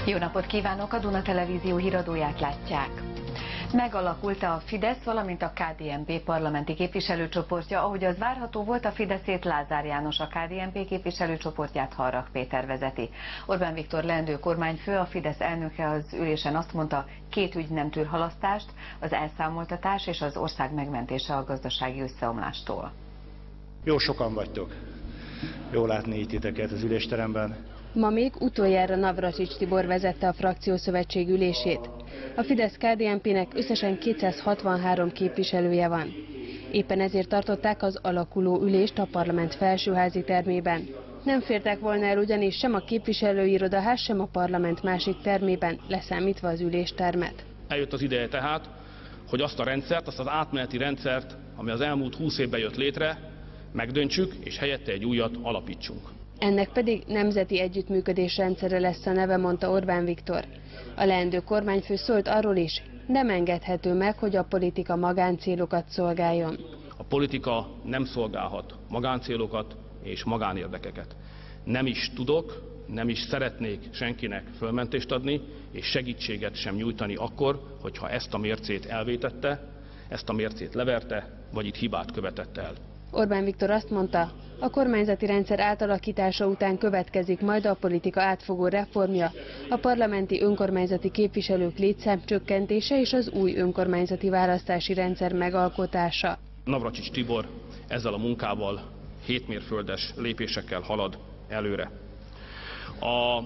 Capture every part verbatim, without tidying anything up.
Jó napot kívánok! A Duna Televízió híradóját látják. Megalakult a Fidesz, valamint a ká dé en pé parlamenti képviselőcsoportja. Ahogy az várható volt, a Fideszét Lázár János, a ká dé en pé képviselőcsoportját Harrach Péter vezeti. Orbán Viktor leendő kormányfő, a Fidesz elnöke az ülésen azt mondta, két ügy nem tűr halasztást, az elszámoltatás és az ország megmentése a gazdasági összeomlástól. Jó sokan vagytok. Jó látni itt titeket az ülésteremben. Ma még utoljára Navracsics Tibor vezette a frakciószövetség ülését. A Fidesz ká dé en pének összesen kétszázhatvanhárom képviselője van. Éppen ezért tartották az alakuló ülést a parlament felsőházi termében. Nem fértek volna el ugyanis sem a képviselőirodaház, sem a parlament másik termében, leszámítva az üléstermet. Eljött az ideje tehát, hogy azt a rendszert, azt az átmeneti rendszert, ami az elmúlt húsz évben jött létre, megdöntsük, és helyette egy újat alapítsunk. Ennek pedig nemzeti együttműködés rendszere lesz a neve, mondta Orbán Viktor. A leendő kormányfő szólt arról is, nem engedhető meg, hogy a politika magáncélokat szolgáljon. A politika nem szolgálhat magáncélokat és magánérdekeket. Nem is tudok, nem is szeretnék senkinek fölmentést adni, és segítséget sem nyújtani akkor, hogyha ezt a mércét elvétette, ezt a mércét leverte, vagy itt hibát követett el. Orbán Viktor azt mondta, a kormányzati rendszer átalakítása után következik majd a politika átfogó reformja, a parlamenti önkormányzati képviselők létszám csökkentése és az új önkormányzati választási rendszer megalkotása. Navracsics Tibor ezzel a munkával hétmérföldes lépésekkel halad előre. A...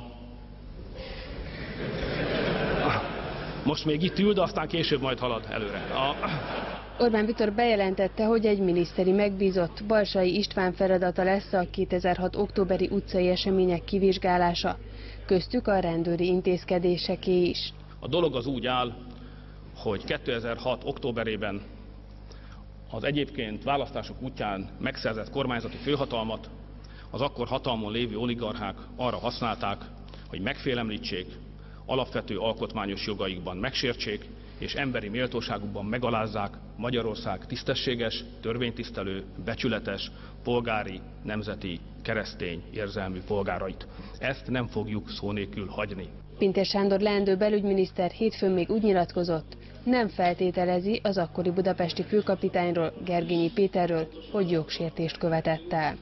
Most még itt ül, de aztán később majd halad előre. A... Orbán Viktor bejelentette, hogy egy miniszteri megbízott, Balsai István feladata lesz a kétezer-hat októberi utcai események kivizsgálása, köztük a rendőri intézkedéseké is. A dolog az úgy áll, hogy kétezer-hat októberében az egyébként választások útján megszerzett kormányzati főhatalmat az akkor hatalmon lévő oligarchák arra használták, hogy megfélemlítsék, alapvető alkotmányos jogaikban megsértsék, és emberi méltóságukban megalázzák Magyarország tisztességes, törvénytisztelő, becsületes, polgári, nemzeti, keresztény, érzelmű polgárait. Ezt nem fogjuk szó nélkül hagyni. Pintér Sándor leendő belügyminiszter hétfőn még úgy nyilatkozott, nem feltételezi az akkori budapesti főkapitányról, Gergényi Péterről, hogy jogsértést követett el.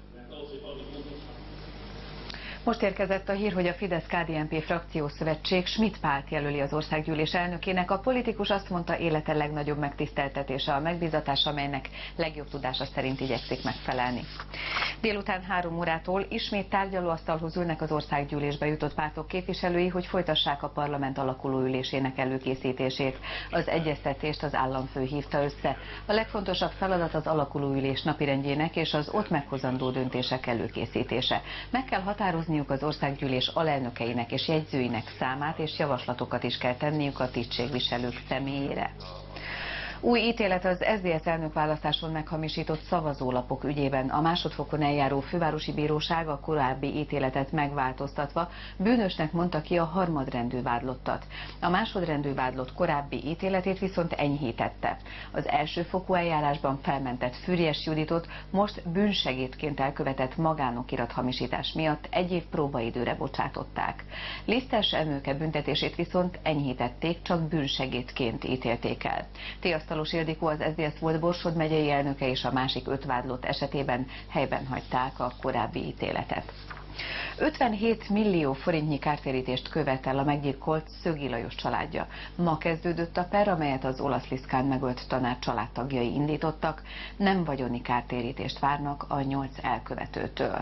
Most érkezett a hír, hogy a Fidesz ká dé en pé frakciószövetség Schmidt Pált jelöli az országgyűlés elnökének. A politikus azt mondta, élete legnagyobb megtiszteltetése a megbízatás, amelynek legjobb tudása szerint igyekszik megfelelni. Délután három órától ismét tárgyalóasztalhoz ülnek az országgyűlésbe jutott pártok képviselői, hogy folytassák a parlament alakuló ülésének előkészítését. Az egyeztetést az államfő hívta össze. A legfontosabb feladat az alakuló ülés napirendjének és az ott meghozandó döntések előkészítése. Meg kell határozni az országgyűlés alelnökeinek és jegyzőinek számát, és javaslatokat is kell tenniük a tisztségviselők személyére. Új ítélet az es zé dé es elnökválasztáson meghamisított szavazólapok ügyében. A másodfokon eljáró fővárosi bíróság a korábbi ítéletet megváltoztatva bűnösnek mondta ki a harmadrendű vádlottat. A másodrendű vádlott korábbi ítéletét viszont enyhítette. Az elsőfokú eljárásban felmentett Füriyes Juditot most bűnsegédként elkövetett magánokirat-hamisítás miatt egy év próbaidőre bocsátották. Lisztes Emőke büntetését viszont enyhítették, csak bűnsegédként ítélték el. Asztalos Ildikó, az es zé dé es volt Borsod megyei elnöke, és a másik öt vádlott esetében helyben hagyták a korábbi ítéletet. ötvenhét millió forintnyi kártérítést követel a meggyilkolt Szögi Lajos családja. Ma kezdődött a per, amelyet az olasz Liszkán megölt tanár családtagjai indítottak. Nem vagyoni kártérítést várnak a nyolc elkövetőtől.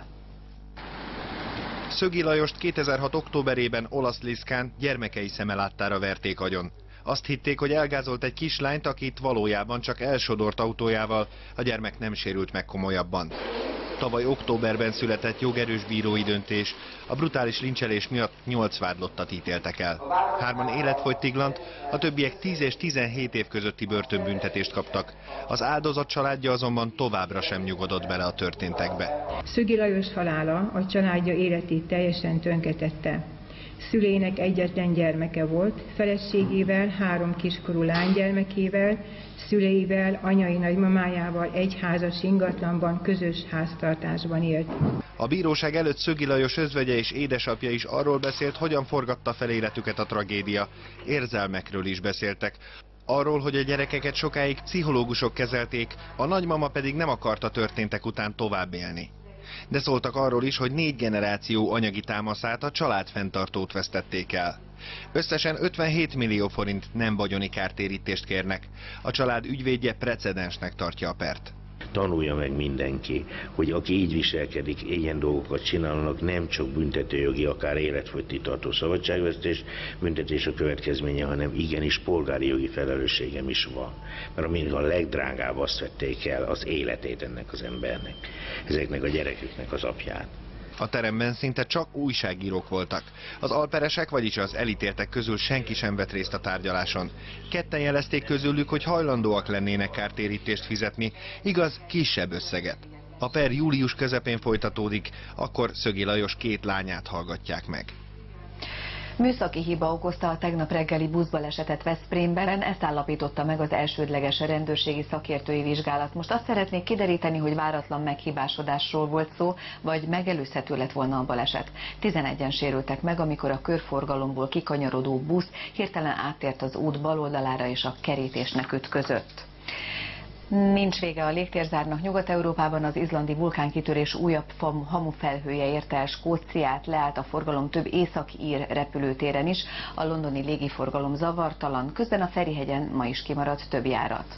Szögi Lajost kétezer-hat októberében olasz Liszkán gyermekei szeme láttára verték agyon. Azt hitték, hogy elgázolt egy kislányt, akit valójában csak elsodort autójával, a gyermek nem sérült meg komolyabban. Tavaly októberben született jogerős bírói döntés, a brutális lincselés miatt nyolc vádlottat ítéltek el. Hárman életfogytiglant, a többiek tíz és tizenhét év közötti börtönbüntetést kaptak. Az áldozat családja azonban továbbra sem nyugodott bele a történtekbe. Szögi Lajos halála a családja életét teljesen tönkretette. Szüleinek egyetlen gyermeke volt, feleségével, három kiskorú lánygyermekével, szüleivel, anyai nagymamájával egy házas ingatlanban, közös háztartásban élt. A bíróság előtt Szögi Lajos özvegye és édesapja is arról beszélt, hogyan forgatta fel életüket a tragédia. Érzelmekről is beszéltek. Arról, hogy a gyerekeket sokáig pszichológusok kezelték, a nagymama pedig nem akarta történtek után tovább élni. De szóltak arról is, hogy négy generáció anyagi támaszát, a családfenntartót vesztették el. Összesen ötvenhét millió forint nem vagyoni kártérítést kérnek. A család ügyvédje precedensnek tartja a pert. Tanulja meg mindenki, hogy aki így viselkedik, ilyen dolgokat csinálnak, nem csak büntetőjogi, akár életfogytig tartó szabadságvesztés büntetés a következménye, hanem igenis polgári jogi felelősségem is van. Mert amíg a legdrágább azt vették el, az életét ennek az embernek, ezeknek a gyereküknek az apját. A teremben szinte csak újságírók voltak. Az alperesek, vagyis az elítéltek közül senki sem vett részt a tárgyaláson. Ketten jelezték közülük, hogy hajlandóak lennének kártérítést fizetni, igaz, kisebb összeget. A per július közepén folytatódik, akkor Szögi Lajos két lányát hallgatják meg. Műszaki hiba okozta a tegnap reggeli buszbalesetet Veszprémben, ezt állapította meg az elsődleges rendőrségi szakértői vizsgálat. Most azt szeretnék kideríteni, hogy váratlan meghibásodásról volt szó, vagy megelőzhető lett volna a baleset. tizenegyen sérültek meg, amikor a körforgalomból kikanyarodó busz hirtelen áttért az út bal oldalára és a kerítésnek ütközött. Nincs vége a légtérzárnak. Nyugat-Európában az izlandi vulkánkitörés újabb hamufelhője érte el Skóciát, leállt a forgalom több észak-ír repülőtéren is, a londoni légiforgalom zavartalan, közben a Ferihegyen ma is kimaradt több járat.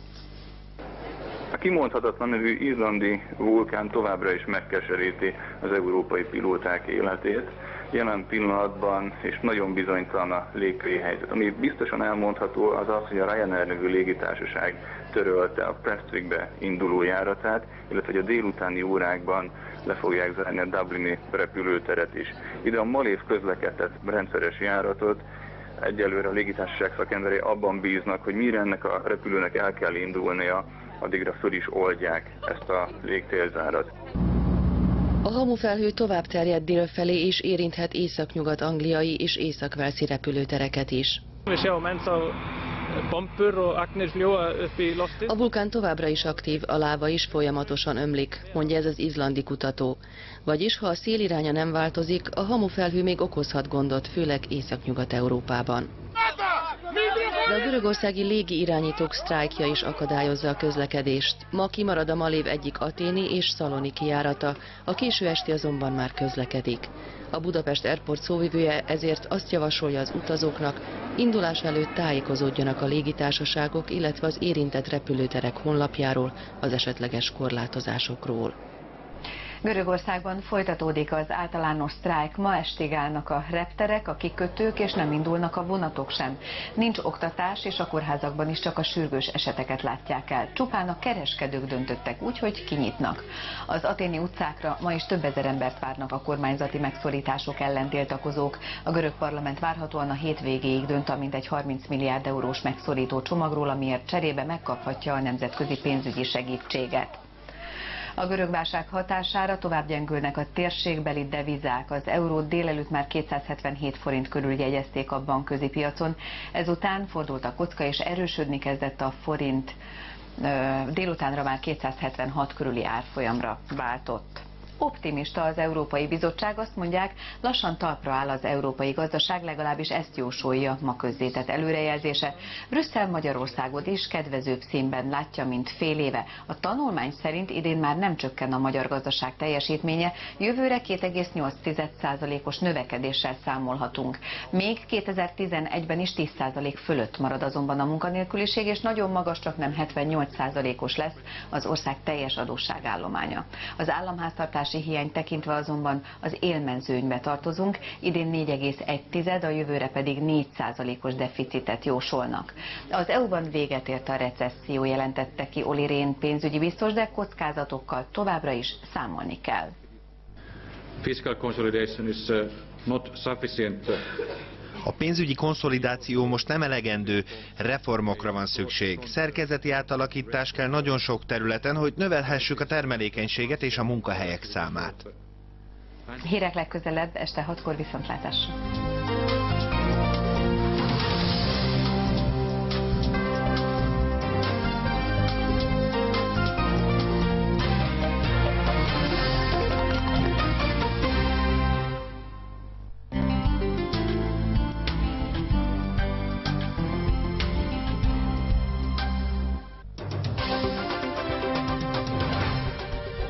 A kimondhatatlan nevű izlandi vulkán továbbra is megkeseríti az európai pilóták életét. Jelen pillanatban és nagyon bizonytalan a légköri helyzet. Ami biztosan elmondható, az az, hogy a Ryanair nevű légitársaság törölte a Prestwickbe induló járatát, illetve hogy a délutáni órákban le fogják zárni a dublini repülőteret is. Ide a Malév közlekedett rendszeres járatot, egyelőre a légitársaság szakemberei abban bíznak, hogy mire ennek a repülőnek el kell indulnia, addigra föl is oldják ezt a légtérzárat. A hamufelhő tovább terjed délfelé és érinthet északnyugat-angliai és észak-walesi repülőtereket is. A vulkán továbbra is aktív, a láva is folyamatosan ömlik, mondja ez az izlandi kutató. Vagyis, ha a széliránya nem változik, a hamufelhő még okozhat gondot, főleg Észak-Nyugat-Európában. De a görögországi légi irányítók sztrájkja is akadályozza a közlekedést. Ma kimarad a Malév egyik aténi és szaloniki járata, a késő esti azonban már közlekedik. A Budapest Airport szóvivője ezért azt javasolja az utazóknak, indulás előtt tájékozódjanak a légitársaságok, illetve az érintett repülőterek honlapjáról, az esetleges korlátozásokról. Görögországban folytatódik az általános sztrájk. Ma estig állnak a repterek, a kikötők, és nem indulnak a vonatok sem. Nincs oktatás, és a kórházakban is csak a sürgős eseteket látják el. Csupán a kereskedők döntöttek úgy, hogy kinyitnak. Az aténi utcákra ma is több ezer embert várnak a kormányzati megszorítások ellen tiltakozók. A görög parlament várhatóan a hétvégéig dönt a mintegy harminc milliárd eurós megszorító csomagról, amiért cserébe megkaphatja a nemzetközi pénzügyi segítséget. A görög válság hatására tovább gyengülnek a térségbeli devizák. Az eurót délelőtt már kétszázhetvenhét forint körül jegyezték a bankközi piacon. Ezután fordult a kocka és erősödni kezdett a forint. Délutánra már kétszázhetvenhat körüli árfolyamra váltott. Optimista az Európai Bizottság, azt mondják, lassan talpra áll az európai gazdaság, legalábbis ezt jósolja ma közzétett előrejelzése. Brüsszel Magyarországot is kedvezőbb színben látja, mint fél éve. A tanulmány szerint idén már nem csökken a magyar gazdaság teljesítménye, jövőre két egész nyolc százalékos növekedéssel számolhatunk. Még kétezer-tizenegyben is tíz százalék fölött marad azonban a munkanélküliség, és nagyon magas, csak nem hetvennyolc százalékos lesz az ország teljes adósságállománya. Az államháztartás hiány tekintve azonban az élmezőnybe tartozunk, idén négy egész egy, a jövőre pedig négy százalékos deficitet jósolnak. Az é u-ban véget ért a recesszió, jelentette ki Olli Rehn pénzügyi biztos, de kockázatokkal továbbra is számolni kell. Fiscal consolidation is not sufficient. A pénzügyi konszolidáció most nem elegendő, reformokra van szükség. Szerkezeti átalakítás kell nagyon sok területen, hogy növelhessük a termelékenységet és a munkahelyek számát. Hírek legközelebb este hatkor, viszontlátásra.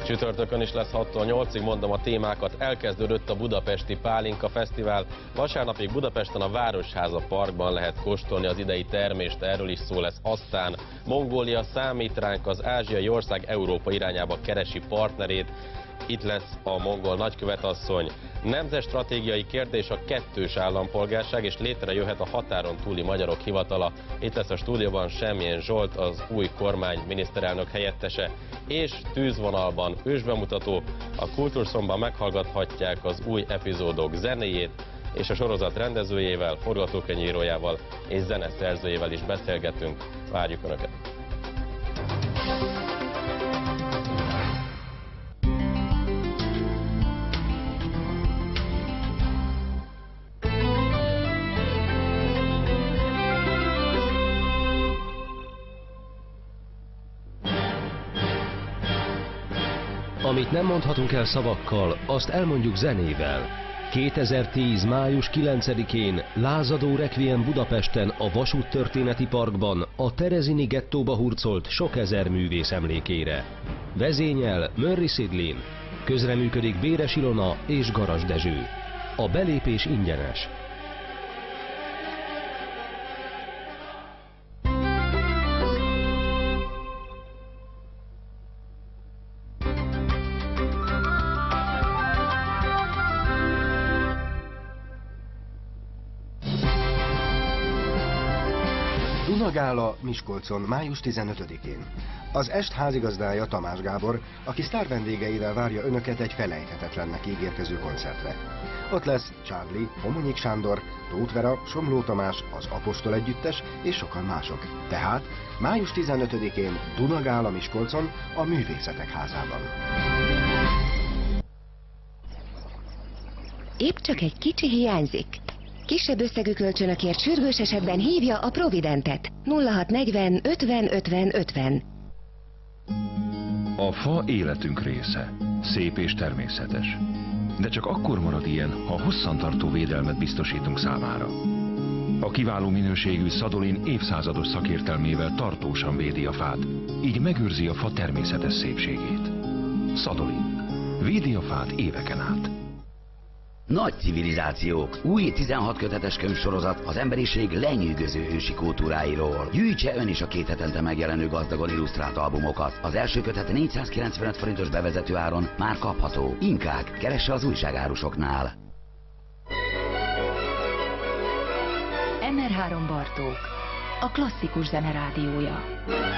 Csütörtökön is lesz hattól nyolcig, mondom a témákat. Elkezdődött a Budapesti Pálinka Fesztivál. Vasárnapig Budapesten a Városháza Parkban lehet kóstolni az idei termést, erről is szó lesz. Aztán Mongólia számít ránk, az ázsiai ország Európa irányába keresi partnerét. Itt lesz a mongol nagykövetasszony. Nemzetstratégiai kérdés a kettős állampolgárság, és létrejöhet a határon túli magyarok hivatala. Itt lesz a stúdióban Semmjén Zsolt, az új kormány miniszterelnök helyettese, és tűzvonalban ősbemutató. A Kultúrszomban meghallgathatják az új epizódok zenéjét, és a sorozat rendezőjével, forgatókönyvírójával és zeneszerzőjével is beszélgetünk. Várjuk Önöket! Amit nem mondhatunk el szavakkal, azt elmondjuk zenével. kétezer-tíz. május kilencedikén lázadó requiem Budapesten a Vasúttörténeti Parkban a Terezini gettóba hurcolt sok ezer művész emlékére. Vezényel Mörri Szidlin, közreműködik Béres Ilona és Garas Dezső. A belépés ingyenes. Dunagála Miskolcon, május tizenötödikén. Az est házigazdája Tamás Gábor, aki sztár vendégeivel várja Önöket egy felejthetetlennek ígérkező koncertre. Ott lesz Charlie, Homonyik Sándor, Tóth Vera, Somló Tamás, az Apostol Együttes és sokan mások. Tehát május tizenötödikén Dunagála Miskolcon, a Művészetek Házában. Épp csak egy kicsi hiányzik. Kisebb összegű kölcsönökért sürgős esetben hívja a Providentet. nulla hat negyven ötven ötven ötven. A fa életünk része. Szép és természetes. De csak akkor marad ilyen, ha hosszantartó védelmet biztosítunk számára. A kiváló minőségű Szadolin évszázados szakértelmével tartósan védi a fát, így megőrzi a fa természetes szépségét. Szadolin. Védi a fát éveken át. Nagy civilizációk. Új tizenhat kötetes könyvsorozat az emberiség lenyűgöző ősi kultúráiról. Gyűjtse ön is a két hetente megjelenő gazdagon illusztrált albumokat. Az első kötet négyszázkilencvenöt forintos bevezető áron már kapható. Inkább keresse az újságárusoknál. em er három Bartók, a klasszikus zene rádiója.